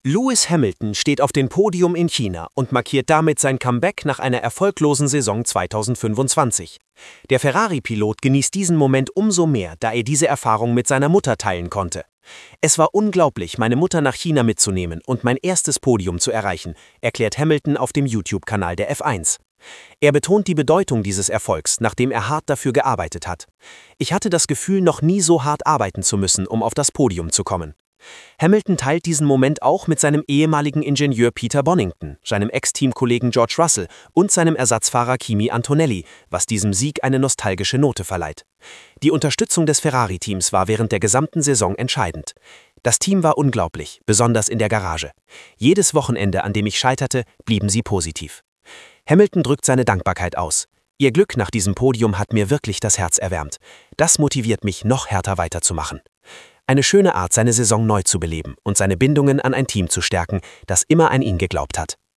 Lewis Hamilton steht auf dem Podium in China und markiert damit sein Comeback nach einer erfolglosen Saison 2025. Der Ferrari-Pilot genießt diesen Moment umso mehr, da er diese Erfahrung mit seiner Mutter teilen konnte. Es war unglaublich, meine Mutter nach China mitzunehmen und mein erstes Podium zu erreichen, erklärt Hamilton auf dem YouTube-Kanal der F1. Er betont die Bedeutung dieses Erfolgs, nachdem er hart dafür gearbeitet hat. Ich hatte das Gefühl, noch nie so hart arbeiten zu müssen, um auf das Podium zu kommen. Hamilton teilt diesen Moment auch mit seinem ehemaligen Ingenieur Peter Bonington, seinem Ex-Teamkollegen George Russell und seinem Ersatzfahrer Kimi Antonelli, was diesem Sieg eine nostalgische Note verleiht. Die Unterstützung des Ferrari-Teams war während der gesamten Saison entscheidend. Das Team war unglaublich, besonders in der Garage. Jedes Wochenende, an dem ich scheiterte, blieben sie positiv. Hamilton drückt seine Dankbarkeit aus. Ihr Glück nach diesem Podium hat mir wirklich das Herz erwärmt. Das motiviert mich, noch härter weiterzumachen. Eine schöne Art, seine Saison neu zu beleben und seine Bindungen an ein Team zu stärken, das immer an ihn geglaubt hat.